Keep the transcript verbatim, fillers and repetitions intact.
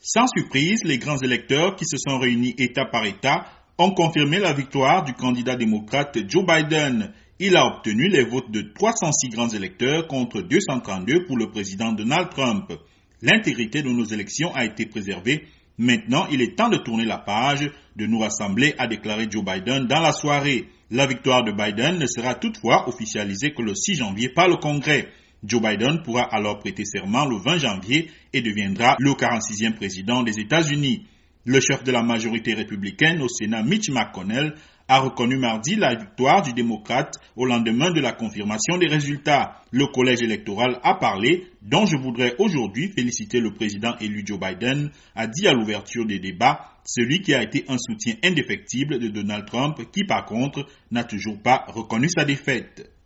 Sans surprise, les grands électeurs qui se sont réunis État par État ont confirmé la victoire du candidat démocrate Joe Biden. Il a obtenu les votes de trois cent six grands électeurs contre deux cent trente-deux pour le président Donald Trump. L'intégrité de nos élections a été préservée. Maintenant, il est temps de tourner la page, de nous rassembler, a déclaré Joe Biden dans la soirée. La victoire de Biden ne sera toutefois officialisée que le six janvier par le Congrès. Joe Biden pourra alors prêter serment le vingt janvier et deviendra le quarante-sixième président des États-Unis. Le chef de la majorité républicaine au Sénat, Mitch McConnell, a reconnu mardi la victoire du démocrate au lendemain de la confirmation des résultats. Le collège électoral a parlé, dont je voudrais aujourd'hui féliciter le président élu Joe Biden, a dit à l'ouverture des débats, celui qui a été un soutien indéfectible de Donald Trump, qui par contre n'a toujours pas reconnu sa défaite.